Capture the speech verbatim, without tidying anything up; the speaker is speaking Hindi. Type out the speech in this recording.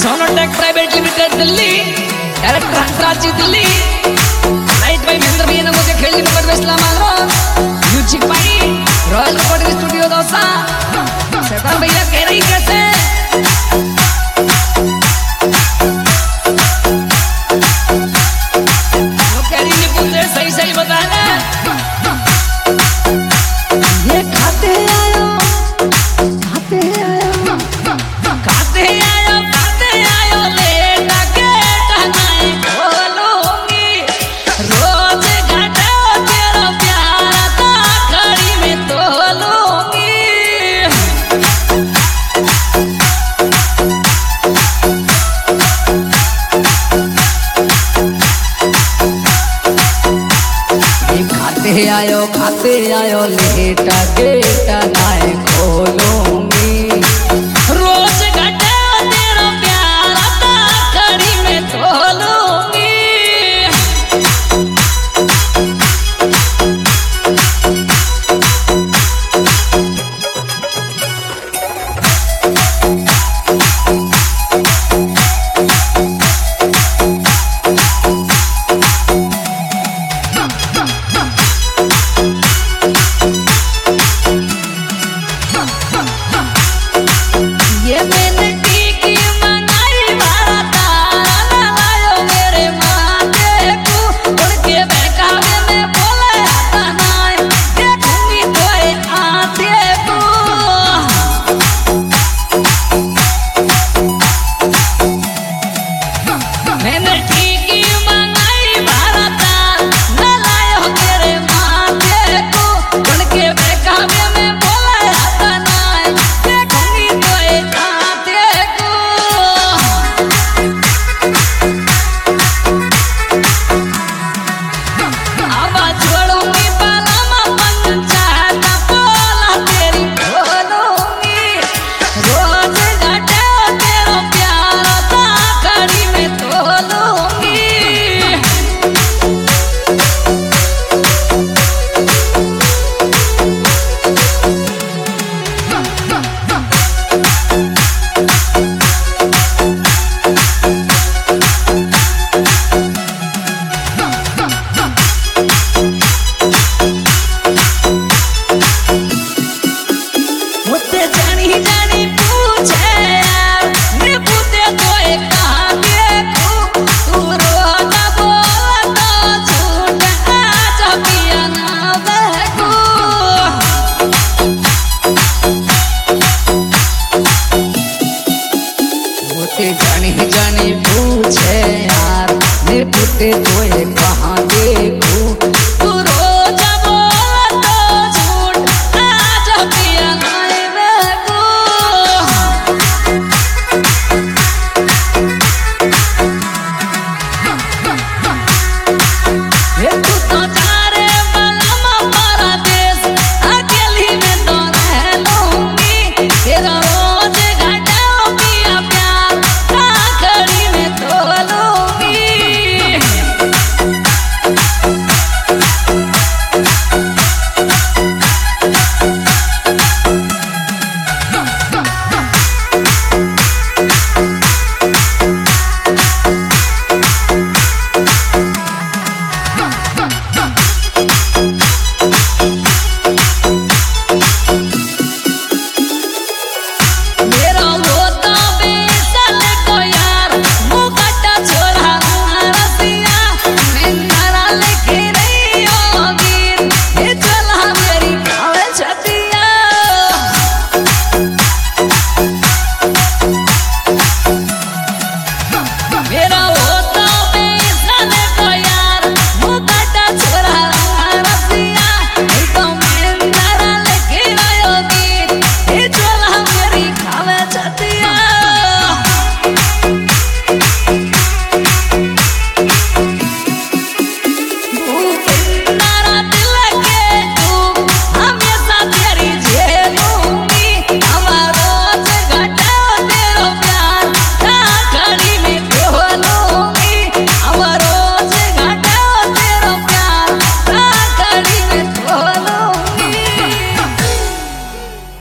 Sonotek private limited Delhi, director Hansraj ji Delhi, light भाई महेंद्र भैया ने मुझे खेलने को कर इस्लाम आलो, म्यूजिक भाई रॉयल रिकॉर्डिंग स्टूडियो दोसा, शैतान भैया कह रही कैसे वो कह रही नहीं पूछे सही सही बताना ये खाते आयो खाते आयो खाते आयो खाते आयो लेटा के टहनाए बोलूंगी रोज घाटे तेरा प्यार था खड़ी में तोलूंगी खाते आयो खाते आयो लेटा गेटा नाए खोलूंगी रोज घटे तेरा प्यार था खड़ी में तोलूंगी ये मैंने टीकी मंगाई वाला तारा लायो मेरे माथे को उनके बहकावे में बोले आता नाय देखूंगी कोई आते को मैंने टीकी मंगाई वाला तारा लायो मेरे माथे को उनके बहकावे में बोले आता नाय देखूंगी कोई आते को आवाज छोड़ूंगी बालामा पंचायत बोला तेरी बोलूंगी रोज घटे तेरा प्यार था खड़ी में तोलूंगी मुझसे जानी जानी पूछे यार मैं पूछे तो एक कहाँ देखूं तू रोना बोला तो झूठ आज पिया ना बहकूं मुझसे जानी जानी पूछे यार मैं पूछे तो